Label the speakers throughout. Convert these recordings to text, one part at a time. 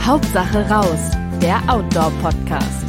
Speaker 1: Hauptsache raus, der Outdoor-Podcast.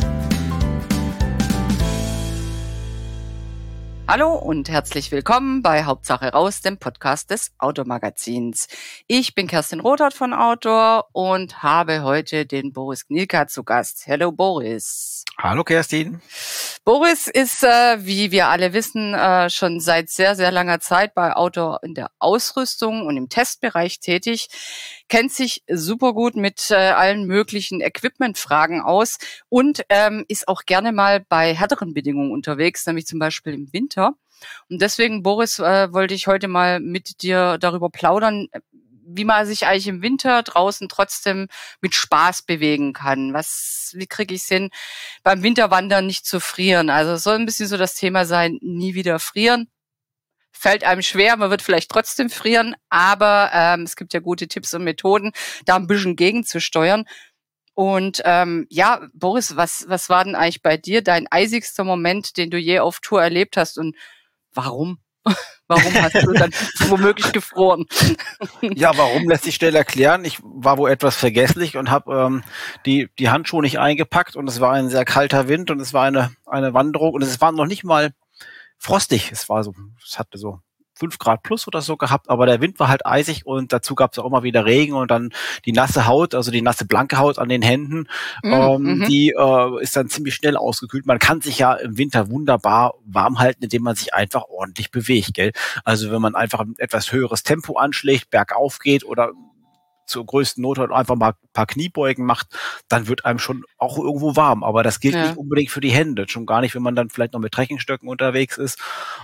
Speaker 2: Hallo und herzlich willkommen bei Hauptsache raus, dem Podcast des Outdoor-Magazins. Ich bin Kerstin Rothart von Outdoor und habe heute den Boris Gnilka zu Gast. Hallo Boris.
Speaker 3: Hallo Kerstin.
Speaker 2: Boris ist, wie wir alle wissen, schon seit sehr, sehr langer Zeit bei Outdoor in der Ausrüstung und im Testbereich tätig, kennt sich super gut mit allen möglichen Equipment-Fragen aus und ist auch gerne mal bei härteren Bedingungen unterwegs, nämlich zum Beispiel im Winter. Und deswegen, Boris, wollte ich heute mal mit dir darüber plaudern, wie man sich eigentlich im Winter draußen trotzdem mit Spaß bewegen kann. Wie kriege ich es hin, beim Winterwandern nicht zu frieren? Also es soll ein bisschen so das Thema sein, nie wieder frieren. Fällt einem schwer, man wird vielleicht trotzdem frieren, aber es gibt ja gute Tipps und Methoden, da ein bisschen gegenzusteuern. Und Boris, was war denn eigentlich bei dir dein eisigster Moment, den du je auf Tour erlebt hast und warum? Warum hast du dann womöglich gefroren?
Speaker 3: Ja, warum lässt sich schnell erklären. Ich war wohl etwas vergesslich und habe die Handschuhe nicht eingepackt und es war ein sehr kalter Wind und es war eine Wanderung und es war noch nicht mal frostig. Es hatte so 5 Grad plus oder so gehabt, aber der Wind war halt eisig und dazu gab es auch immer wieder Regen und dann die nasse Haut, also die nasse blanke Haut an den Händen, die ist dann ziemlich schnell ausgekühlt. Man kann sich ja im Winter wunderbar warm halten, indem man sich einfach ordentlich bewegt, gell? Also wenn man einfach ein etwas höheres Tempo anschlägt, bergauf geht oder zur größten Not halt einfach mal ein paar Kniebeugen macht, dann wird einem schon auch irgendwo warm. Aber das gilt nicht unbedingt für die Hände. Schon gar nicht, wenn man dann vielleicht noch mit Trekkingstöcken unterwegs ist.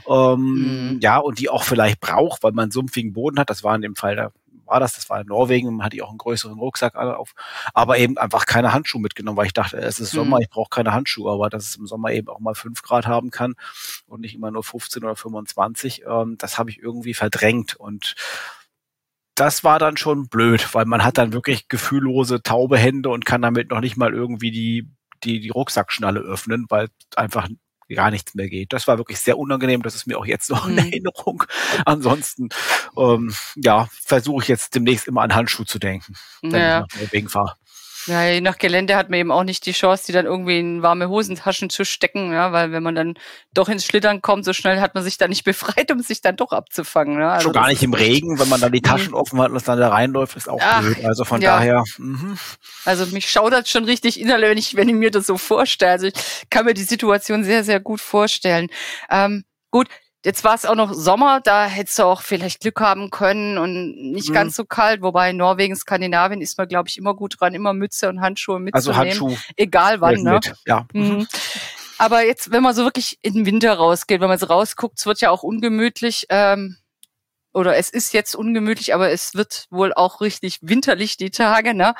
Speaker 3: Ja, und die auch vielleicht braucht, weil man einen sumpfigen Boden hat. Das war in dem Fall, das war in Norwegen, man hatte ich auch einen größeren Rucksack auf, aber eben einfach keine Handschuhe mitgenommen, weil ich dachte, es ist Sommer, ich brauche keine Handschuhe, aber dass es im Sommer eben auch mal 5 Grad haben kann und nicht immer nur 15 oder 25, das habe ich irgendwie verdrängt und das war dann schon blöd, weil man hat dann wirklich gefühllose, taube Hände und kann damit noch nicht mal irgendwie die Rucksackschnalle öffnen, weil einfach gar nichts mehr geht. Das war wirklich sehr unangenehm. Das ist mir auch jetzt noch in Erinnerung. Ansonsten, versuche ich jetzt demnächst immer an Handschuhe zu denken, wenn ich nach Norwegen fahre.
Speaker 2: Ja, je nach Gelände hat man eben auch nicht die Chance, die dann irgendwie in warme Hosentaschen zu stecken, ja, weil wenn man dann doch ins Schlittern kommt, so schnell hat man sich da nicht befreit, um sich dann doch abzufangen. Ja. Also
Speaker 3: schon gar nicht im Regen, wenn man dann die Taschen offen hat und es dann da reinläuft, ist auch blöd. Also von daher.
Speaker 2: Also mich schaudert schon richtig innerlich, wenn ich mir das so vorstelle. Also ich kann mir die Situation sehr, sehr gut vorstellen. Gut. Jetzt war es auch noch Sommer, da hättest du auch vielleicht Glück haben können und nicht ganz so kalt, wobei in Norwegen, Skandinavien ist man, glaube ich, immer gut dran, immer Mütze und Handschuhe mitzunehmen.
Speaker 3: Also Handschuhe.
Speaker 2: Egal wann, ne?
Speaker 3: Ja.
Speaker 2: Aber jetzt, wenn man so wirklich in den Winter rausgeht, wenn man so rausguckt, es wird ja auch ungemütlich, oder es ist jetzt ungemütlich, aber es wird wohl auch richtig winterlich die Tage, ne?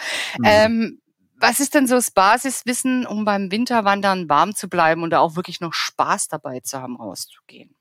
Speaker 2: Was ist denn so das Basiswissen, um beim Winterwandern warm zu bleiben und da auch wirklich noch Spaß dabei zu haben, rauszugehen?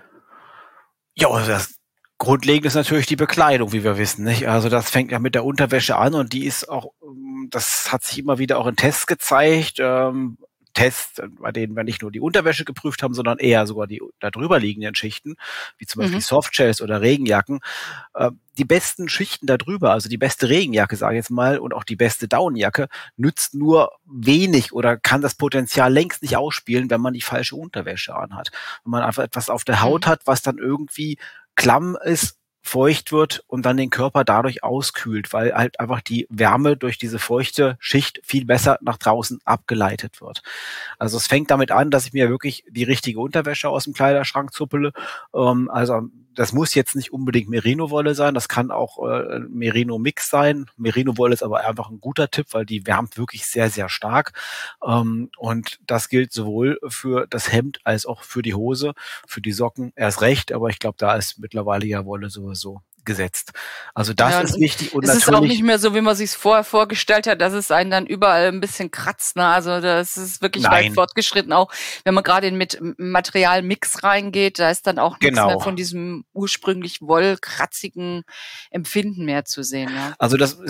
Speaker 3: Ja, das Grundlegende ist natürlich die Bekleidung, wie wir wissen, nicht? Also das fängt ja mit der Unterwäsche an und die ist auch, das hat sich immer wieder auch in Tests gezeigt, Tests, bei denen wir nicht nur die Unterwäsche geprüft haben, sondern eher sogar die da drüber liegenden Schichten, wie zum Beispiel Softshells oder Regenjacken. Die besten Schichten da drüber, also die beste Regenjacke, sage ich jetzt mal, und auch die beste Daunenjacke, nützt nur wenig oder kann das Potenzial längst nicht ausspielen, wenn man die falsche Unterwäsche anhat. Wenn man einfach etwas auf der Haut hat, was dann irgendwie klamm ist, feucht wird und dann den Körper dadurch auskühlt, weil halt einfach die Wärme durch diese feuchte Schicht viel besser nach draußen abgeleitet wird. Also es fängt damit an, dass ich mir wirklich die richtige Unterwäsche aus dem Kleiderschrank zuppele. Also das muss jetzt nicht unbedingt Merino-Wolle sein, das kann auch Merino-Mix sein. Merino-Wolle ist aber einfach ein guter Tipp, weil die wärmt wirklich sehr, sehr stark. Und das gilt sowohl für das Hemd als auch für die Hose, für die Socken erst recht, aber ich glaube, da ist mittlerweile ja Wolle sowieso gesetzt. Also das ist wichtig. Und
Speaker 2: es ist auch nicht mehr so, wie man sich vorher vorgestellt hat, dass es einen dann überall ein bisschen kratzt. Ne? Also das ist wirklich weit fortgeschritten. Auch wenn man gerade mit Materialmix reingeht, da ist dann auch nichts mehr von diesem ursprünglich wollkratzigen Empfinden mehr zu sehen. Ja?
Speaker 3: Also das ist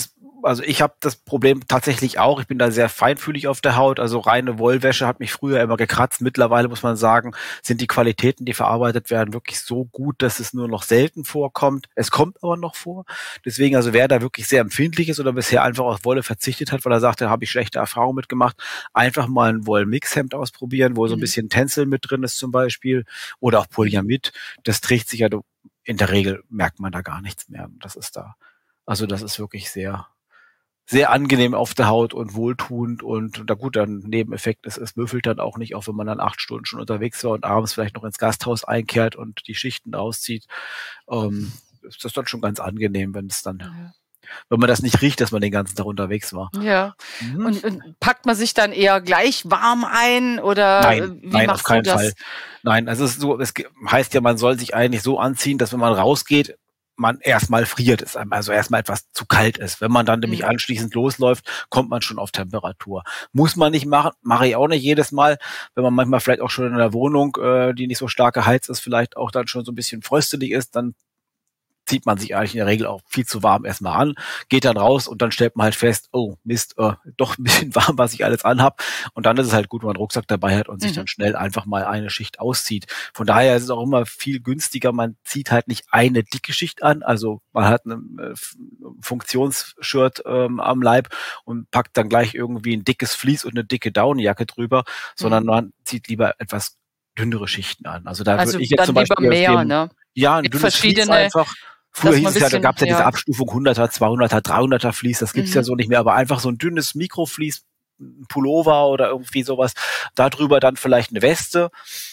Speaker 3: also ich habe das Problem tatsächlich auch. Ich bin da sehr feinfühlig auf der Haut. Also reine Wollwäsche hat mich früher immer gekratzt. Mittlerweile muss man sagen, sind die Qualitäten, die verarbeitet werden, wirklich so gut, dass es nur noch selten vorkommt. Es kommt aber noch vor. Deswegen, also wer da wirklich sehr empfindlich ist oder bisher einfach auf Wolle verzichtet hat, weil er sagt, da habe ich schlechte Erfahrungen mitgemacht, einfach mal ein Wollmixhemd ausprobieren, wo so ein bisschen Tencel mit drin ist zum Beispiel oder auch Polyamid. Das trägt sich ja, in der Regel merkt man da gar nichts mehr. Das ist da, also das ist wirklich sehr, sehr angenehm auf der Haut und wohltuend und da gut, dann Nebeneffekt ist, es müffelt dann auch nicht, auch wenn man dann 8 Stunden schon unterwegs war und abends vielleicht noch ins Gasthaus einkehrt und die Schichten auszieht. Ist das dann schon ganz angenehm, wenn es dann, wenn man das nicht riecht, dass man den ganzen Tag unterwegs war.
Speaker 2: Ja. Und packt man sich dann eher gleich warm ein oder
Speaker 3: Nein,
Speaker 2: wie
Speaker 3: nein, auf
Speaker 2: machst du
Speaker 3: keinen
Speaker 2: das?
Speaker 3: Fall. Nein, also es ist so, es heißt ja, man soll sich eigentlich so anziehen, dass wenn man rausgeht, man erstmal friert, ist also erstmal etwas zu kalt ist. Wenn man dann nämlich anschließend losläuft, kommt man schon auf Temperatur. Muss man nicht machen, mache ich auch nicht jedes Mal, wenn man manchmal vielleicht auch schon in einer Wohnung, die nicht so stark geheizt ist, vielleicht auch dann schon so ein bisschen fröstelig ist, dann zieht man sich eigentlich in der Regel auch viel zu warm erstmal an, geht dann raus und dann stellt man halt fest, oh Mist, doch ein bisschen warm, was ich alles anhab. Und dann ist es halt gut, wenn man einen Rucksack dabei hat und sich dann schnell einfach mal eine Schicht auszieht. Von daher ist es auch immer viel günstiger, man zieht halt nicht eine dicke Schicht an, also man hat ein Funktionsshirt am Leib und packt dann gleich irgendwie ein dickes Vlies und eine dicke Daunenjacke drüber, sondern man zieht lieber etwas dünnere Schichten an. Also da würde ich jetzt zum Beispiel
Speaker 2: mehr, ne?
Speaker 3: Ja, ein dünnes Vlies einfach. Früher hieß es ja, da gab es ja diese Abstufung 100er, 200er, 300er Vlies, das gibt's ja so nicht mehr, aber einfach so ein dünnes Mikrovlies, ein Pullover oder irgendwie sowas, darüber dann vielleicht eine Weste,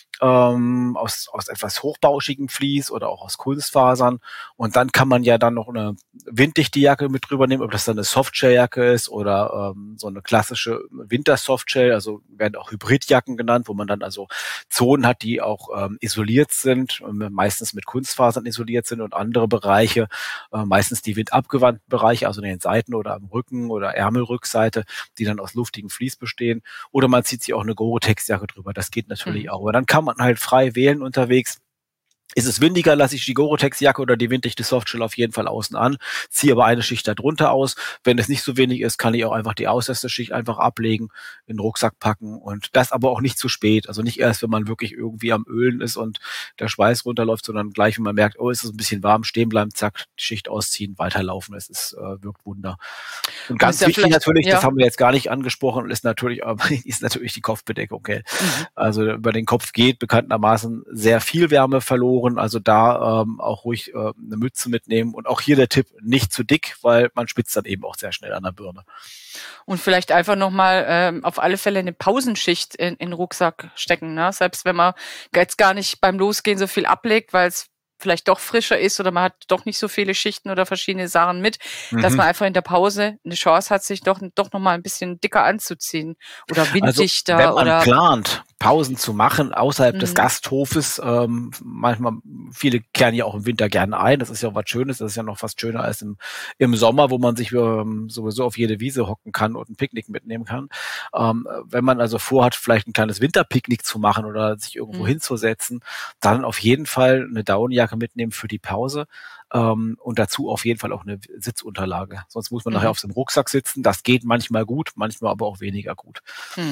Speaker 3: aus etwas hochbauschigem Vlies oder auch aus Kunstfasern und dann kann man ja dann noch eine winddichte Jacke mit drüber nehmen, ob das dann eine Softshell-Jacke ist oder so eine klassische Winter-Softshell, also werden auch Hybridjacken genannt, wo man dann also Zonen hat, die auch isoliert sind, meistens mit Kunstfasern isoliert sind und andere Bereiche, meistens die windabgewandten Bereiche, also in den Seiten oder am Rücken oder Ärmelrückseite, die dann aus luftigem Vlies bestehen oder man zieht sich auch eine Gore-Tex-Jacke drüber, das geht natürlich auch, aber dann kann man halt frei wählen unterwegs. Ist es windiger, lasse ich die Gore-Tex-Jacke oder die winddichte Softshell auf jeden Fall außen an, ziehe aber eine Schicht darunter aus. Wenn es nicht so windig ist, kann ich auch einfach die äußerste Schicht einfach ablegen, in den Rucksack packen und das aber auch nicht zu spät. Also nicht erst, wenn man wirklich irgendwie am Ölen ist und der Schweiß runterläuft, sondern gleich, wenn man merkt, oh, ist es ein bisschen warm, stehen bleiben, zack, die Schicht ausziehen, weiterlaufen. Es ist, wirkt Wunder. Und ganz wichtig natürlich, das haben wir jetzt gar nicht angesprochen, ist natürlich die Kopfbedeckung. Okay. Also über den Kopf geht bekanntermaßen sehr viel Wärme verloren. Also da auch ruhig eine Mütze mitnehmen. Und auch hier der Tipp, nicht zu dick, weil man spitzt dann eben auch sehr schnell an der Birne.
Speaker 2: Und vielleicht einfach nochmal auf alle Fälle eine Pausenschicht in den Rucksack stecken. Ne? Selbst wenn man jetzt gar nicht beim Losgehen so viel ablegt, weil es vielleicht doch frischer ist oder man hat doch nicht so viele Schichten oder verschiedene Sachen mit, dass man einfach in der Pause eine Chance hat, sich doch noch mal ein bisschen dicker anzuziehen oder winddichter.
Speaker 3: Also, wenn man plant, Pausen zu machen außerhalb des Gasthofes, manchmal, viele kehren ja auch im Winter gerne ein, das ist ja auch was Schönes, das ist ja noch fast schöner als im Sommer, wo man sich sowieso auf jede Wiese hocken kann und ein Picknick mitnehmen kann. Wenn man also vorhat, vielleicht ein kleines Winterpicknick zu machen oder sich irgendwo hinzusetzen, dann auf jeden Fall eine Daunenjacke mitnehmen für die Pause und dazu auf jeden Fall auch eine Sitzunterlage. Sonst muss man nachher auf dem Rucksack sitzen. Das geht manchmal gut, manchmal aber auch weniger gut.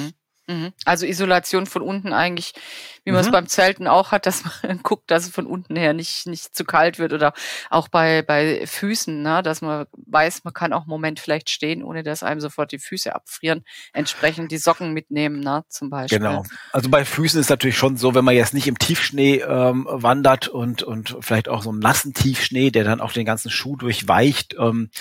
Speaker 2: Also Isolation von unten eigentlich, wie man es beim Zelten auch hat, dass man guckt, dass es von unten her nicht zu kalt wird oder auch bei Füßen, ne, dass man weiß, man kann auch einen Moment vielleicht stehen, ohne dass einem sofort die Füße abfrieren, entsprechend die Socken mitnehmen, ne, zum Beispiel.
Speaker 3: Genau. Also bei Füßen ist natürlich schon so, wenn man jetzt nicht im Tiefschnee wandert und vielleicht auch so einen nassen Tiefschnee, der dann auch den ganzen Schuh durchweicht, dann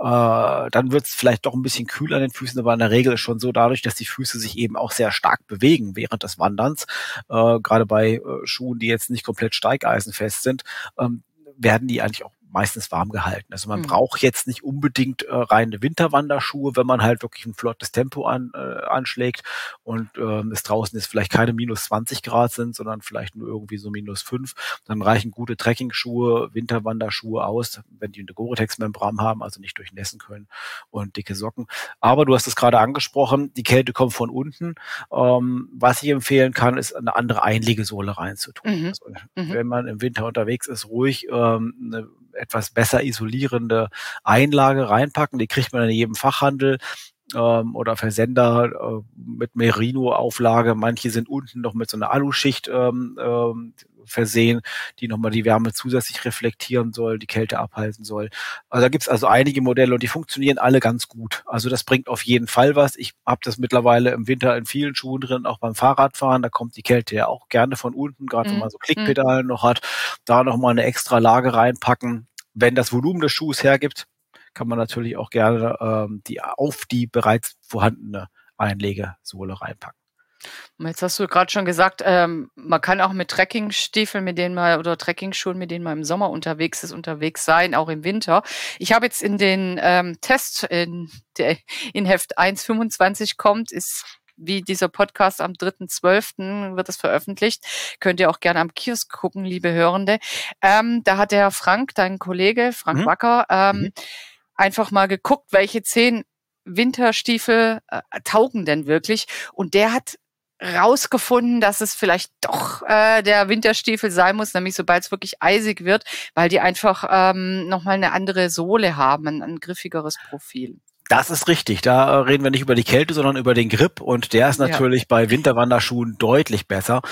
Speaker 3: wird es vielleicht doch ein bisschen kühl an den Füßen, aber in der Regel ist schon so dadurch, dass die Füße sich eben auch sehr stark bewegen während des Wanderns, gerade bei Schuhen, die jetzt nicht komplett steigeisenfest sind, werden die eigentlich auch meistens warm gehalten. Also man braucht jetzt nicht unbedingt reine Winterwanderschuhe, wenn man halt wirklich ein flottes Tempo anschlägt und es draußen ist vielleicht keine minus 20 Grad sind, sondern vielleicht nur irgendwie so minus 5. Dann reichen gute Trekkingschuhe, Winterwanderschuhe aus, wenn die eine Gore-Tex-Membran haben, also nicht durchnässen können und dicke Socken. Aber du hast es gerade angesprochen, die Kälte kommt von unten. Was ich empfehlen kann, ist eine andere Einlegesohle reinzutun. Also, wenn man im Winter unterwegs ist, ruhig eine etwas besser isolierende Einlage reinpacken. Die kriegt man in jedem Fachhandel oder Versender mit Merino-Auflage. Manche sind unten noch mit so einer Aluschicht versehen, die nochmal die Wärme zusätzlich reflektieren soll, die Kälte abhalten soll. Also da gibt's also einige Modelle und die funktionieren alle ganz gut. Also das bringt auf jeden Fall was. Ich habe das mittlerweile im Winter in vielen Schuhen drin, auch beim Fahrradfahren. Da kommt die Kälte ja auch gerne von unten, gerade wenn man so Klickpedalen noch hat. Da nochmal eine extra Lage reinpacken. Wenn das Volumen des Schuhs hergibt, kann man natürlich auch gerne die bereits vorhandene Einlegesohle reinpacken.
Speaker 2: Jetzt hast du gerade schon gesagt, man kann auch mit Trekkingstiefeln, oder Trekkingschuhen, mit denen man im Sommer unterwegs sein, auch im Winter. Ich habe jetzt in den Test, der in Heft 1.25 kommt, ist wie dieser Podcast am 3.12. wird es veröffentlicht. Könnt ihr auch gerne am Kiosk gucken, liebe Hörende. Da hat der Frank, dein Kollege, Frank Wacker, einfach mal geguckt, welche 10 Winterstiefel taugen denn wirklich. Und der hat rausgefunden, dass es vielleicht doch der Winterstiefel sein muss, nämlich sobald es wirklich eisig wird, weil die einfach nochmal eine andere Sohle haben, ein griffigeres Profil.
Speaker 3: Das ist richtig. Da reden wir nicht über die Kälte, sondern über den Grip. Und der ist natürlich bei Winterwanderschuhen deutlich besser.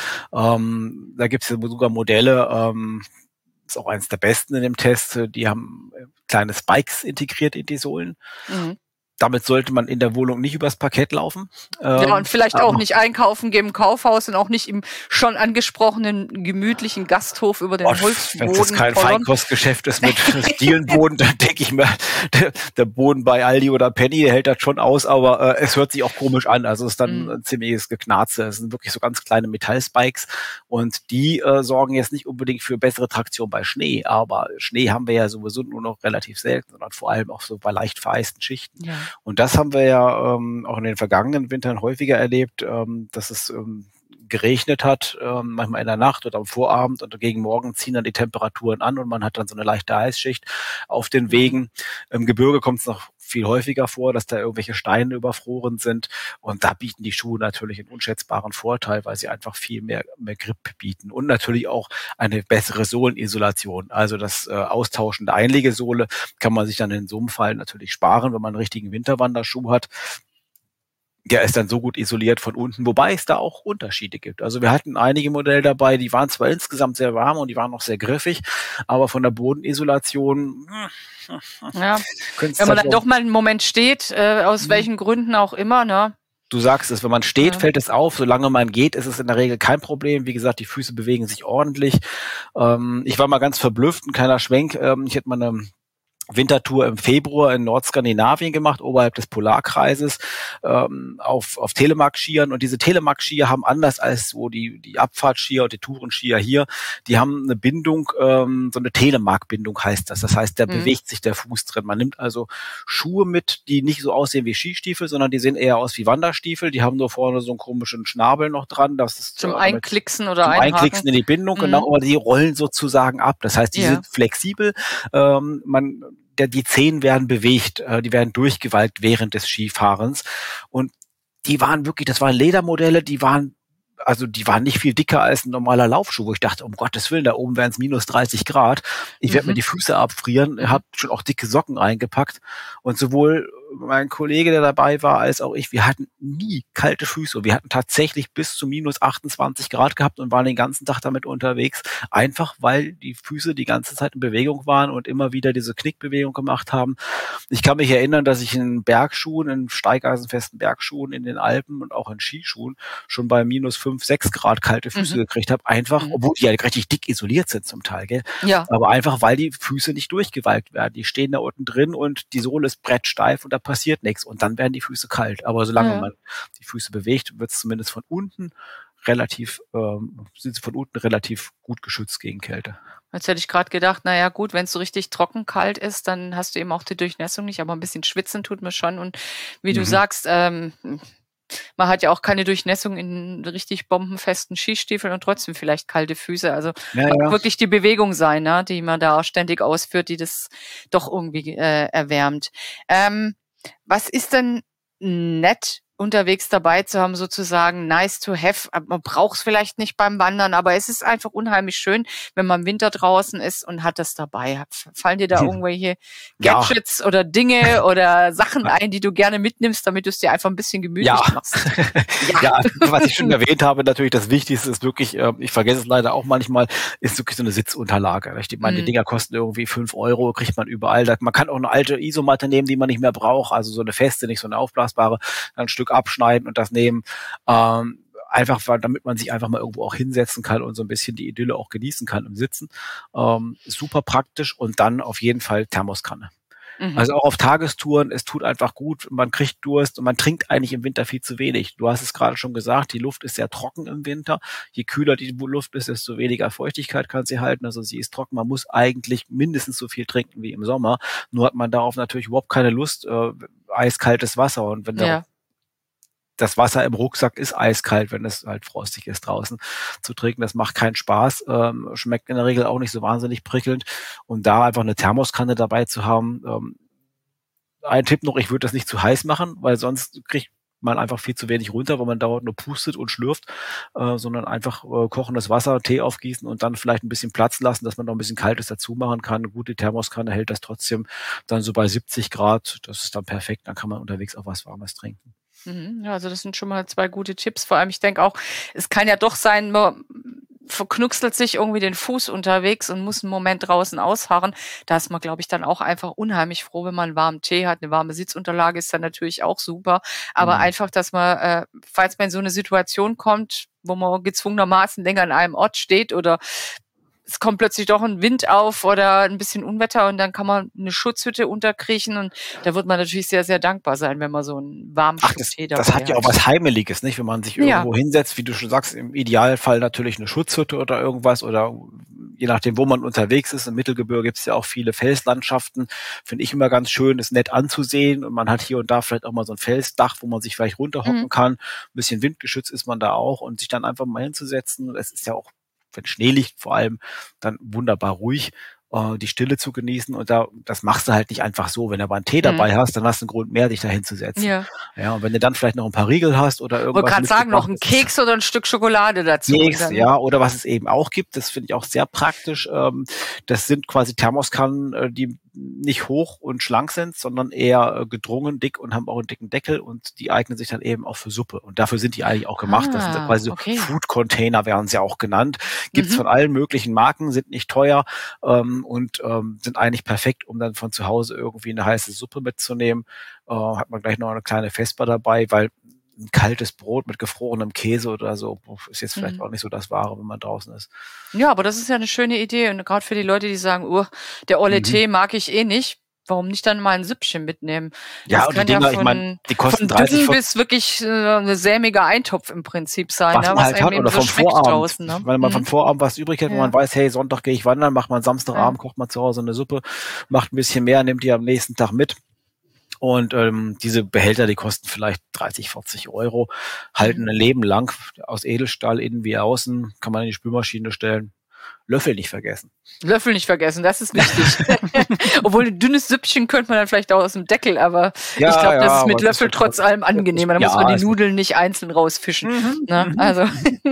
Speaker 3: Da gibt es ja sogar Modelle, ist auch eines der besten in dem Test, die haben kleine Spikes integriert in die Sohlen. Damit sollte man in der Wohnung nicht übers Parkett laufen.
Speaker 2: Ja, und vielleicht auch nicht einkaufen gehen im Kaufhaus und auch nicht im schon angesprochenen gemütlichen Gasthof über den Holzboden.
Speaker 3: Wenn es kein Feinkostgeschäft ist mit Dielenboden, dann denke ich mir, der Boden bei Aldi oder Penny, der hält das schon aus, aber es hört sich auch komisch an. Also es ist dann ein ziemliches Geknarze. Es sind wirklich so ganz kleine Metallspikes und die sorgen jetzt nicht unbedingt für bessere Traktion bei Schnee, aber Schnee haben wir ja sowieso nur noch relativ selten, sondern vor allem auch so bei leicht vereisten Schichten. Ja. Und das haben wir ja auch in den vergangenen Wintern häufiger erlebt, dass es geregnet hat, manchmal in der Nacht oder am Vorabend und gegen Morgen ziehen dann die Temperaturen an und man hat dann so eine leichte Eisschicht auf den Wegen. Im Gebirge kommt es noch viel häufiger vor, dass da irgendwelche Steine überfroren sind und da bieten die Schuhe natürlich einen unschätzbaren Vorteil, weil sie einfach viel mehr Grip bieten und natürlich auch eine bessere Sohlenisolation. Also das Austauschen der Einlegesohle kann man sich dann in so einem Fall natürlich sparen, wenn man einen richtigen Winterwanderschuh hat. Der ist dann so gut isoliert von unten, wobei es da auch Unterschiede gibt. Also wir hatten einige Modelle dabei, die waren zwar insgesamt sehr warm und die waren auch sehr griffig, aber von der Bodenisolation
Speaker 2: wenn man dann doch mal einen Moment steht, aus welchen Gründen auch immer, ne?
Speaker 3: Du sagst es, wenn man steht, fällt es auf. Solange man geht, ist es in der Regel kein Problem. Wie gesagt, die Füße bewegen sich ordentlich. Ich war mal ganz verblüfft, ein kleiner Schwenk. Ich hätte mal eine Wintertour im Februar in Nordskandinavien gemacht, oberhalb des Polarkreises, auf Telemark-Skiern. Und diese Telemark-Skier haben anders als so die Abfahrtsskier und die Tourenskier hier, die haben eine Bindung, so eine Telemark-Bindung heißt das. Das heißt, da bewegt sich der Fuß drin. Man nimmt also Schuhe mit, die nicht so aussehen wie Skistiefel, sondern die sehen eher aus wie Wanderstiefel. Die haben nur vorne so einen komischen Schnabel noch dran. Das ist
Speaker 2: zum Einklicksen oder
Speaker 3: zum Einklicksen in die Bindung, genau. Aber die rollen sozusagen ab. Das heißt, die sind flexibel. Die Zehen werden bewegt, die werden durchgewalkt während des Skifahrens. Und die waren wirklich, das waren Ledermodelle, die waren nicht viel dicker als ein normaler Laufschuh, wo ich dachte, um Gottes Willen, da oben wären es minus 30 Grad. Ich werde mir die Füße abfrieren, habe schon auch dicke Socken eingepackt. Und sowohl mein Kollege, der dabei war, als auch ich, wir hatten nie kalte Füße. Wir hatten tatsächlich bis zu minus 28 Grad gehabt und waren den ganzen Tag damit unterwegs. Einfach, weil die Füße die ganze Zeit in Bewegung waren und immer wieder diese Knickbewegung gemacht haben. Ich kann mich erinnern, dass ich in Bergschuhen, in steigeisenfesten Bergschuhen in den Alpen und auch in Skischuhen schon bei minus 5, 6 Grad kalte Füße gekriegt habe. Einfach, obwohl die ja richtig dick isoliert sind zum Teil, gell? Ja. Aber einfach, weil die Füße nicht durchgewalkt werden. Die stehen da unten drin und die Sohle ist brettsteif und da passiert nichts. Und dann werden die Füße kalt. Aber solange man die Füße bewegt, wird es zumindest von unten sind sie von unten relativ gut geschützt gegen Kälte.
Speaker 2: Jetzt hätte ich gerade gedacht, naja gut, wenn es so richtig trocken kalt ist, dann hast du eben auch die Durchnässung nicht, aber ein bisschen schwitzen tut mir schon. Und wie du sagst, man hat ja auch keine Durchnässung in richtig bombenfesten Skistiefeln und trotzdem vielleicht kalte Füße. Also wirklich die Bewegung sein, ne, die man da ständig ausführt, die das doch irgendwie erwärmt. Was ist denn nett unterwegs dabei zu haben, sozusagen nice to have. Man braucht es vielleicht nicht beim Wandern, aber es ist einfach unheimlich schön, wenn man im Winter draußen ist und hat das dabei. Fallen dir da irgendwelche Gadgets oder Dinge oder Sachen ein, die du gerne mitnimmst, damit du es dir einfach ein bisschen gemütlich machst?
Speaker 3: Ja, was ich schon erwähnt habe, natürlich das Wichtigste ist wirklich, ich vergesse es leider auch manchmal, ist wirklich so eine Sitzunterlage. Ich meine, die Dinger kosten irgendwie 5 €, kriegt man überall. Man kann auch eine alte Isomatte nehmen, die man nicht mehr braucht, also so eine feste, nicht so eine aufblasbare, ein Stück abschneiden und das nehmen. Einfach, damit man sich einfach mal irgendwo auch hinsetzen kann und so ein bisschen die Idylle auch genießen kann im Sitzen. Super praktisch und dann auf jeden Fall Thermoskanne. Also auch auf Tagestouren, es tut einfach gut, man kriegt Durst und man trinkt eigentlich im Winter viel zu wenig. Du hast es gerade schon gesagt, die Luft ist sehr trocken im Winter. Je kühler die Luft ist, desto weniger Feuchtigkeit kann sie halten. Also sie ist trocken. Man muss eigentlich mindestens so viel trinken wie im Sommer. Nur hat man darauf natürlich überhaupt keine Lust. Eiskaltes Wasser und wenn das Wasser im Rucksack ist eiskalt, wenn es halt frostig ist draußen zu trinken. Das macht keinen Spaß, schmeckt in der Regel auch nicht so wahnsinnig prickelnd. Und da einfach eine Thermoskanne dabei zu haben. Ein Tipp noch, ich würde das nicht zu heiß machen, weil sonst kriegt man einfach viel zu wenig runter, weil man dauernd nur pustet und schlürft, sondern einfach kochendes Wasser, Tee aufgießen und dann vielleicht ein bisschen Platz lassen, dass man noch ein bisschen Kaltes dazu machen kann. Eine gute Thermoskanne hält das trotzdem dann so bei 70 Grad. Das ist dann perfekt, dann kann man unterwegs auch was Warmes trinken.
Speaker 2: Ja, also das sind schon mal 2 gute Tipps. Vor allem, ich denke auch, es kann ja doch sein, man verknuckselt sich irgendwie den Fuß unterwegs und muss einen Moment draußen ausharren. Da ist man, glaube ich, dann auch einfach unheimlich froh, wenn man einen warmen Tee hat. Eine warme Sitzunterlage ist dann natürlich auch super. Aber einfach, dass man, falls man in so eine Situation kommt, wo man gezwungenermaßen länger an einem Ort steht oder es kommt plötzlich doch ein Wind auf oder ein bisschen Unwetter und dann kann man eine Schutzhütte unterkriechen und da wird man natürlich sehr, sehr dankbar sein, wenn man so einen warmen Schluck Tee dabei hat.
Speaker 3: Das hat ja auch was Heimeliges, nicht? Wenn man sich irgendwo hinsetzt, wie du schon sagst, im Idealfall natürlich eine Schutzhütte oder irgendwas oder je nachdem, wo man unterwegs ist. Im Mittelgebirge gibt es ja auch viele Felslandschaften. Finde ich immer ganz schön, ist nett anzusehen und man hat hier und da vielleicht auch mal so ein Felsdach, wo man sich vielleicht runterhocken kann. Ein bisschen windgeschützt ist man da auch und sich dann einfach mal hinzusetzen. Es ist ja auch, wenn Schnee liegt, vor allem dann wunderbar ruhig, die Stille zu genießen und das machst du halt nicht einfach so. Wenn du aber einen Tee dabei hast, dann hast du einen Grund mehr, dich da hinzusetzen. Ja, und wenn du dann vielleicht noch ein paar Riegel hast oder irgendwas.
Speaker 2: Ich wollte gerade sagen, noch einen Keks oder ein Stück Schokolade dazu.
Speaker 3: Keks, ja, oder was es eben auch gibt, das finde ich auch sehr praktisch, das sind quasi Thermoskannen, die nicht hoch und schlank sind, sondern eher gedrungen, dick und haben auch einen dicken Deckel und die eignen sich dann eben auch für Suppe. Und dafür sind die eigentlich auch gemacht. Das sind quasi so Food-Container, werden sie auch genannt. Gibt's von allen möglichen Marken, sind nicht teuer und sind eigentlich perfekt, um dann von zu Hause irgendwie eine heiße Suppe mitzunehmen. Hat man gleich noch eine kleine Vesper dabei, weil ein kaltes Brot mit gefrorenem Käse oder so ist jetzt vielleicht auch nicht so das Wahre, wenn man draußen ist.
Speaker 2: Ja, aber das ist ja eine schöne Idee und gerade für die Leute, die sagen, der olle Tee mag ich eh nicht. Warum nicht dann mal ein Süppchen mitnehmen?
Speaker 3: Ja, und die Dinger, ich meine, die kosten 30
Speaker 2: Euro. Bis wirklich ein sämiger Eintopf im Prinzip sein.
Speaker 3: Was man halt hat, oder vom Vorabend.
Speaker 2: Draußen, ne?
Speaker 3: Weil man vom Vorabend was übrig hat, wo man weiß, hey, Sonntag gehe ich wandern, macht man Samstagabend, kocht man zu Hause eine Suppe, macht ein bisschen mehr, nimmt die am nächsten Tag mit. Und diese Behälter, die kosten vielleicht 30, 40 €, halten ein Leben lang, aus Edelstahl, innen wie außen, kann man in die Spülmaschine stellen. Löffel nicht vergessen.
Speaker 2: Löffel nicht vergessen, das ist wichtig. Obwohl ein dünnes Süppchen könnte man dann vielleicht auch aus dem Deckel, aber ich glaube, das ist mit Löffel trotz allem angenehmer. Da muss man die Nudeln nicht einzeln rausfischen. Ne? Also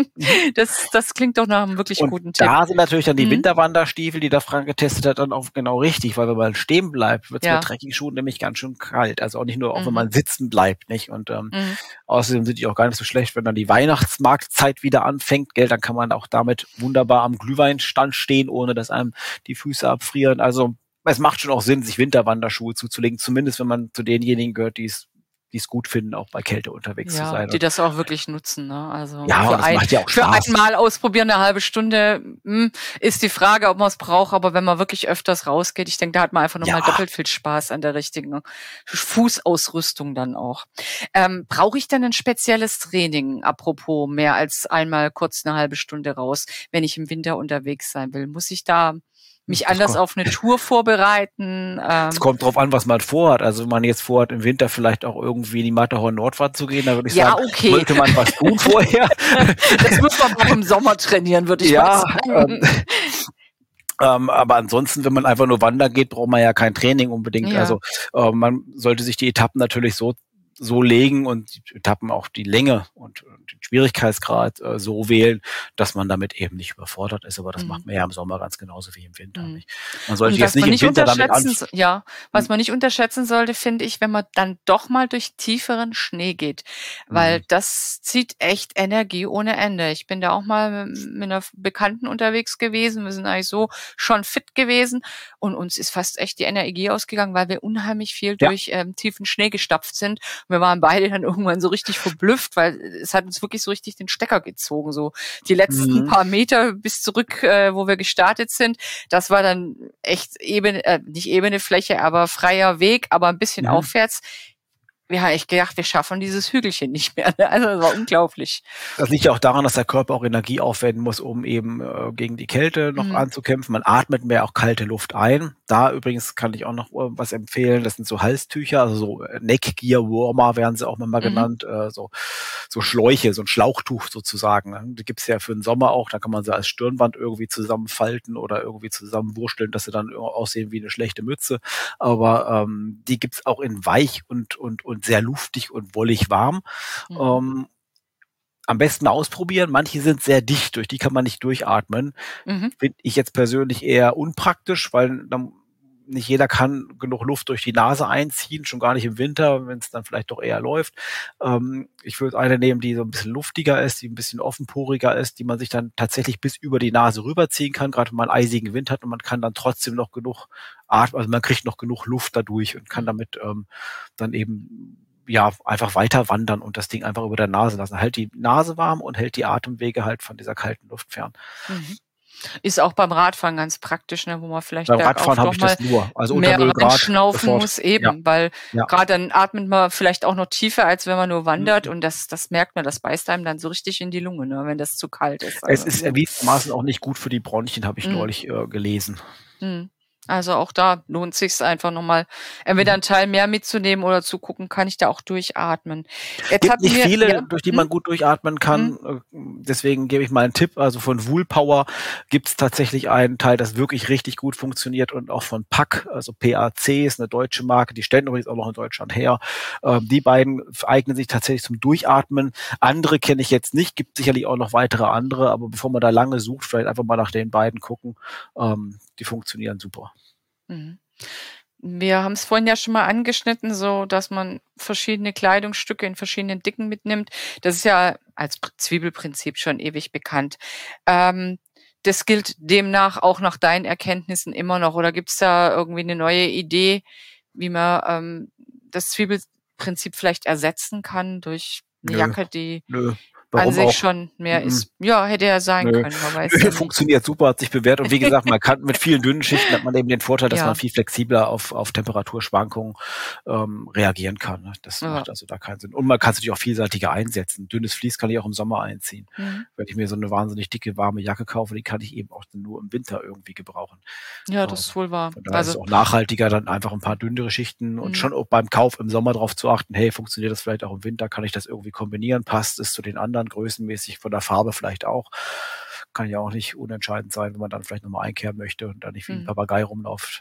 Speaker 2: das klingt doch nach einem wirklich guten Tipp.
Speaker 3: Da sind natürlich dann die Winterwanderstiefel, die der Frank getestet hat, dann auch genau richtig, weil wenn man stehen bleibt, wird es mit Trekkingschuhen nämlich ganz schön kalt. Also auch nicht nur, auch wenn man sitzen bleibt, nicht? Und außerdem sind die auch gar nicht so schlecht, wenn dann die Weihnachtsmarktzeit wieder anfängt, gell, dann kann man auch damit wunderbar am Glühweinstand stehen, ohne dass einem die Füße abfrieren. Also es macht schon auch Sinn, sich Winterwanderschuhe zuzulegen, zumindest wenn man zu denjenigen gehört, die es gut finden, auch bei Kälte unterwegs zu sein.
Speaker 2: Die das auch wirklich nutzen. Ne? Also
Speaker 3: das macht ja auch Spaß.
Speaker 2: Für einmal ausprobieren, eine halbe Stunde ist die Frage, ob man es braucht, aber wenn man wirklich öfters rausgeht, ich denke, da hat man einfach nochmal doppelt viel Spaß an der richtigen Fußausrüstung dann auch. Brauche ich denn ein spezielles Training, apropos mehr als einmal kurz eine halbe Stunde raus, wenn ich im Winter unterwegs sein will? Muss ich da mich anders auf eine Tour vorbereiten?
Speaker 3: Es kommt drauf an, was man vorhat. Also wenn man jetzt vorhat, im Winter vielleicht auch irgendwie in die Matterhorn-Nordwand zu gehen, dann würde ich sagen, sollte man was tun vorher.
Speaker 2: Das muss man auch im Sommer trainieren, würde ich mal sagen.
Speaker 3: Aber ansonsten, wenn man einfach nur wandern geht, braucht man ja kein Training unbedingt. Also man sollte sich die Etappen natürlich so so legen und die Etappen auch die Länge und den Schwierigkeitsgrad so wählen, dass man damit eben nicht überfordert ist. Aber das macht man ja im Sommer ganz genauso wie im Winter. Nicht? Man sollte jetzt nicht im Winter damit anfangen.
Speaker 2: Was man nicht unterschätzen sollte, finde ich, wenn man dann doch mal durch tieferen Schnee geht, weil das zieht echt Energie ohne Ende. Ich bin da auch mal mit einer Bekannten unterwegs gewesen. Wir sind eigentlich so schon fit gewesen und uns ist fast echt die Energie ausgegangen, weil wir unheimlich viel durch tiefen Schnee gestapft sind. Wir waren beide dann irgendwann so richtig verblüfft, weil es hat uns wirklich so richtig den Stecker gezogen. So die letzten paar Meter bis zurück, wo wir gestartet sind, das war dann echt nicht ebene Fläche, aber freier Weg, aber ein bisschen aufwärts. Wir haben echt gedacht, wir schaffen dieses Hügelchen nicht mehr. Also das war unglaublich.
Speaker 3: Das liegt ja auch daran, dass der Körper auch Energie aufwenden muss, um eben gegen die Kälte noch anzukämpfen. Man atmet mehr auch kalte Luft ein. Da übrigens kann ich auch noch was empfehlen. Das sind so Halstücher, also so Neckgear Warmer werden sie auch mal genannt. So Schläuche, so ein Schlauchtuch sozusagen. Die gibt's ja für den Sommer auch. Da kann man sie als Stirnband irgendwie zusammenfalten oder irgendwie zusammenwursteln, dass sie dann aussehen wie eine schlechte Mütze. Aber die gibt's auch in weich und sehr luftig und wollig warm. Am besten ausprobieren. Manche sind sehr dicht, durch die kann man nicht durchatmen. Finde ich jetzt persönlich eher unpraktisch, weil dann nicht jeder kann genug Luft durch die Nase einziehen, schon gar nicht im Winter, wenn es dann vielleicht doch eher läuft. Ich würde eine nehmen, die so ein bisschen luftiger ist, die ein bisschen offenporiger ist, die man sich dann tatsächlich bis über die Nase rüberziehen kann, gerade wenn man einen eisigen Wind hat und man kann dann trotzdem noch genug atmen, also man kriegt noch genug Luft dadurch und kann damit dann eben einfach weiter wandern und das Ding einfach über der Nase lassen. Hält die Nase warm und hält die Atemwege halt von dieser kalten Luft fern.
Speaker 2: Ist auch beim Radfahren ganz praktisch, ne, wo man vielleicht
Speaker 3: beim Radfahren habe ich das nur, also unter
Speaker 2: mehr
Speaker 3: 0 Grad
Speaker 2: schnaufen
Speaker 3: sofort.
Speaker 2: muss eben, weil gerade dann atmet man vielleicht auch noch tiefer, als wenn man nur wandert und das merkt man, das beißt einem dann so richtig in die Lunge, ne, wenn das zu kalt ist.
Speaker 3: Es ist erwiesenermaßen auch nicht gut für die Bronchien, habe ich neulich gelesen.
Speaker 2: Also auch da lohnt sich's einfach nochmal, entweder einen Teil mehr mitzunehmen oder zu gucken, kann ich da auch durchatmen.
Speaker 3: Es gibt nicht viele, durch die man gut durchatmen kann. Deswegen gebe ich mal einen Tipp. Also von Woolpower gibt's tatsächlich einen Teil, das wirklich richtig gut funktioniert und auch von PAC, also PAC ist eine deutsche Marke, die stellen übrigens auch noch in Deutschland her. Die beiden eignen sich tatsächlich zum Durchatmen. Andere kenne ich jetzt nicht, gibt sicherlich auch noch weitere andere, aber bevor man da lange sucht, vielleicht einfach mal nach den beiden gucken. Die funktionieren super.
Speaker 2: Wir haben es vorhin ja schon mal angeschnitten, so dass man verschiedene Kleidungsstücke in verschiedenen Dicken mitnimmt. Das ist ja als Zwiebelprinzip schon ewig bekannt. Das gilt demnach auch nach deinen Erkenntnissen immer noch. Oder gibt es da irgendwie eine neue Idee, wie man das Zwiebelprinzip vielleicht ersetzen kann durch eine Jacke, die
Speaker 3: Warum
Speaker 2: an sich
Speaker 3: auch?
Speaker 2: schon mehr ist? Ja, hätte ja sein können. Man weiß ja nicht.
Speaker 3: Funktioniert super, hat sich bewährt. Und wie gesagt, man kann mit vielen dünnen Schichten hat man eben den Vorteil, dass man viel flexibler auf Temperaturschwankungen reagieren kann. Ne? Das macht also da keinen Sinn. Und man kann es natürlich auch vielseitiger einsetzen. Dünnes Vlies kann ich auch im Sommer einziehen. Wenn ich mir so eine wahnsinnig dicke, warme Jacke kaufe, die kann ich eben auch nur im Winter irgendwie gebrauchen.
Speaker 2: Ja, das ist wohl wahr.
Speaker 3: Von daher ist es auch nachhaltiger, dann einfach ein paar dünnere Schichten und schon auch beim Kauf im Sommer darauf zu achten, hey, funktioniert das vielleicht auch im Winter? Kann ich das irgendwie kombinieren? Passt es zu den anderen größenmäßig, von der Farbe vielleicht auch? Kann ja auch nicht unentscheidend sein, wenn man dann vielleicht nochmal einkehren möchte und dann nicht wie ein Papagei rumläuft.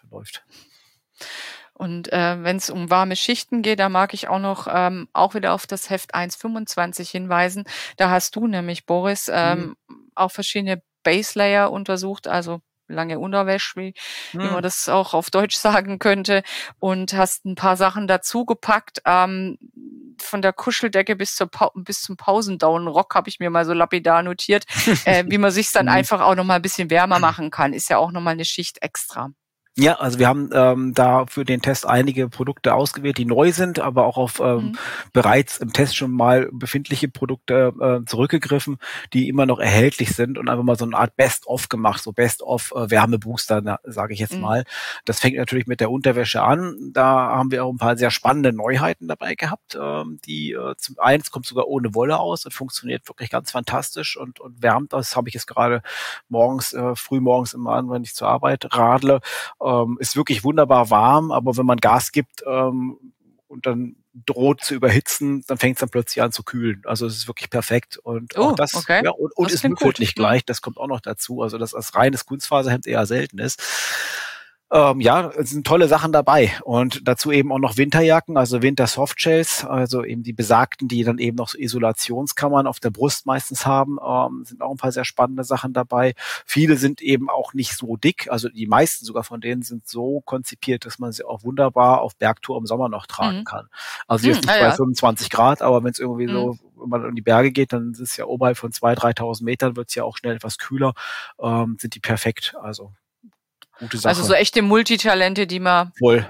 Speaker 2: Und wenn es um warme Schichten geht, da mag ich auch noch auch wieder auf das Heft 1.25 hinweisen. Da hast du nämlich, Boris, auch verschiedene Base Layer untersucht, also lange Unterwäsche, wie man das auch auf Deutsch sagen könnte, und hast ein paar Sachen dazu gepackt. Von der Kuscheldecke bis zum Pausendaunenrock habe ich mir mal so lapidar notiert, wie man sich dann einfach auch noch mal ein bisschen wärmer machen kann. Ist ja auch noch mal eine Schicht extra.
Speaker 3: Ja, also wir haben da für den Test einige Produkte ausgewählt, die neu sind, aber auch auf bereits im Test schon mal befindliche Produkte zurückgegriffen, die immer noch erhältlich sind und einfach mal so eine Art Best-of gemacht, so Best-of Wärmebooster, sage ich jetzt mal. Das fängt natürlich mit der Unterwäsche an. Da haben wir auch ein paar sehr spannende Neuheiten dabei gehabt. Die zum einen kommt sogar ohne Wolle aus und funktioniert wirklich ganz fantastisch und wärmt. Das habe ich jetzt gerade früh morgens immer an, wenn ich zur Arbeit radle. Ist wirklich wunderbar warm, aber wenn man Gas gibt und dann droht zu überhitzen, dann fängt es dann plötzlich an zu kühlen. Also es ist wirklich perfekt und auch das und es müffelt nicht gleich, das kommt auch noch dazu. Also das als reines Kunstfaserhemd eher selten ist. Ja, es sind tolle Sachen dabei und dazu eben auch noch Winterjacken, also Winter-Softshells, also eben die besagten, die dann eben noch so Isolationskammern auf der Brust meistens haben, sind auch ein paar sehr spannende Sachen dabei. Viele sind eben auch nicht so dick, also die meisten sogar von denen sind so konzipiert, dass man sie auch wunderbar auf Bergtour im Sommer noch tragen kann. Also jetzt nicht bei 25 Grad, aber wenn es irgendwie so, wenn man in die Berge geht, dann ist es ja oberhalb von 2.000, 3.000 Metern, wird es ja auch schnell etwas kühler, sind die perfekt, also gute Sache.
Speaker 2: Also so echte Multitalente, die man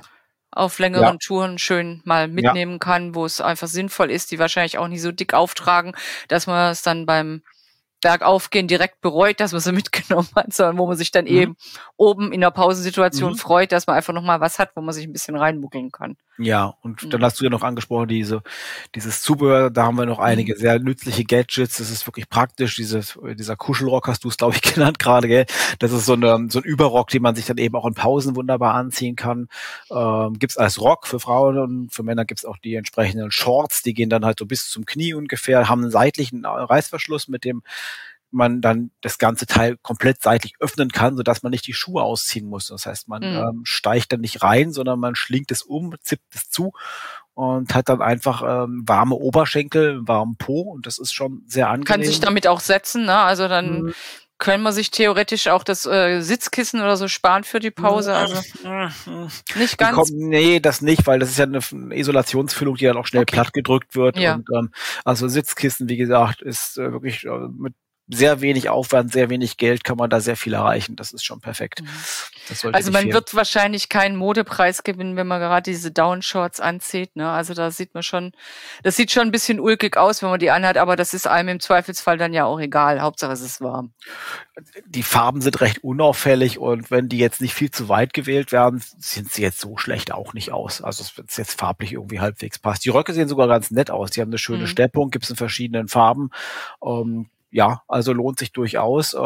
Speaker 2: auf längeren Touren schön mal mitnehmen kann, wo es einfach sinnvoll ist, die wahrscheinlich auch nicht so dick auftragen, dass man es dann beim Bergaufgehen direkt bereut, dass man sie mitgenommen hat, sondern wo man sich dann eben oben in der Pausensituation freut, dass man einfach nochmal was hat, wo man sich ein bisschen reinmuckeln kann.
Speaker 3: Ja, und dann hast du ja noch angesprochen, dieses Zubehör, da haben wir noch einige sehr nützliche Gadgets, das ist wirklich praktisch, dieser Kuschelrock hast du es, glaube ich, genannt gerade, gell? Das ist so ein Überrock, den man sich dann eben auch in Pausen wunderbar anziehen kann. Gibt's als Rock für Frauen und für Männer gibt's auch die entsprechenden Shorts, die gehen dann halt so bis zum Knie ungefähr, haben einen seitlichen Reißverschluss, mit dem man dann das ganze Teil komplett seitlich öffnen kann, sodass man nicht die Schuhe ausziehen muss. Das heißt, man steigt dann nicht rein, sondern man schlingt es zippt es zu und hat dann einfach warme Oberschenkel, warmen Po und das ist schon sehr angenehm.
Speaker 2: Kann sich damit auch setzen, ne? Also dann können wir sich theoretisch auch das Sitzkissen oder so sparen für die Pause. Also nicht ganz.
Speaker 3: Nee, das nicht, weil das ist ja eine Isolationsfüllung, die dann auch schnell platt gedrückt wird. Ja. Und also Sitzkissen, wie gesagt, ist wirklich mit sehr wenig Aufwand, sehr wenig Geld kann man da sehr viel erreichen. Das ist schon perfekt.
Speaker 2: Also man wird wahrscheinlich keinen Modepreis gewinnen, wenn man gerade diese Down-Shorts anzieht. Ne? Also da sieht man schon, das sieht schon ein bisschen ulkig aus, wenn man die anhat, aber das ist einem im Zweifelsfall dann ja auch egal. Hauptsache es ist warm.
Speaker 3: Die Farben sind recht unauffällig und wenn die jetzt nicht viel zu weit gewählt werden, sind sie jetzt so schlecht auch nicht aus. Also wenn es jetzt farblich irgendwie halbwegs passt. Die Röcke sehen sogar ganz nett aus. Die haben eine schöne Steppung, gibt es in verschiedenen Farben. Ja, also lohnt sich durchaus.